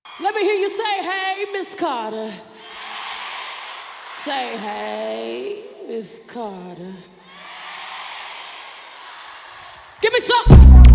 Let me hear you say, hey, Miss Carter. Say, hey, Miss Carter. Give me some.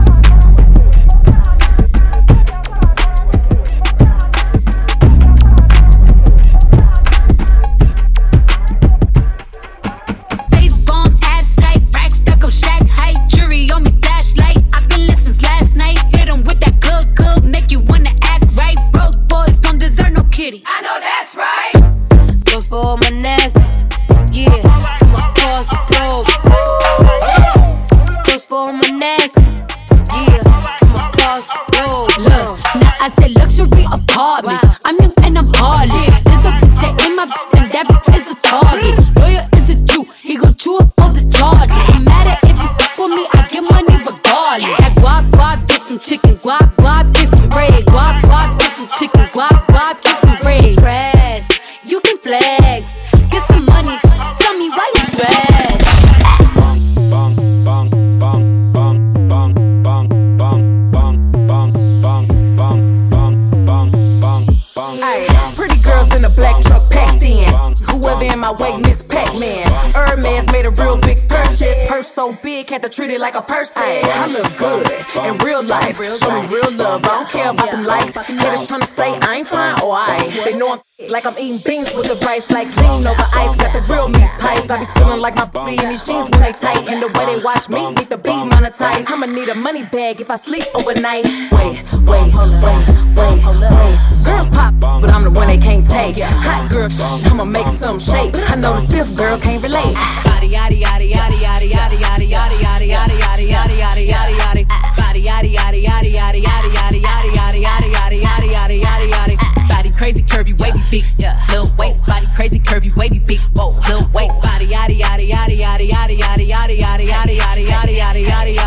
Face bomb, abs tight, rack stuck up, shack height, jury on me, flashlight. I've been listening since last night. Hit 'em with that good, make you wanna act right. Broke boys don't deserve no kitty. I know that's right. Goes for all my nasty, yeah. Come across the globe. This goes for all my nasty, yeah. Come across the globe. Look, now I said luxury apartment. I'm young and I'm heartless. There's a bitch that ain't my bitch and that bitch is a target. Lawyer is a Jew, he gon' chew up all the charges. No matter if you fuck with me, I get money regardless. That guap, get some chicken. Guap, get some bread. Guap, get some chicken. Guap, get some bread. Grass, you can flex. Get some money, tell me why you stressed. Pretty girls in a black truck packed in. Whoever in my way, Miss Pac-Man. Hermes made a real big purchase. Purse so big, had to treat it like a person. I look good in real life. Show me real love. I don't care about them likes. Haters tryna say I ain't fine or I ain't. They know I'm like I'm eating beans with the rice. Like lean over ice, got the real meat pies. I be feeling like my booty in these jeans when they tight. And the way they watch me need to be monetized. I'ma need a money bag if I sleep overnight. Wait. Girls pop, but I'm the one they can't take. Hot girl, I'ma make some shake. I know the stiff girls can't relate. Body yaddy yaddy yaddy yaddy yaddy yaddy yaddy yaddy yaddy yaddy yaddy yaddy yaddy yaddy. Body yaddy yaddy yaddy yaddy yaddy yaddy yaddy yaddy yaddy yaddy yaddy yaddy yaddy yaddy. Body crazy curvy wavy big, little waist. Body crazy curvy wavy big, whoa, little waist. Body yaddy yaddy yaddy yaddy yaddy yaddy yaddy yaddy yaddy yaddy yaddy yaddy yaddy.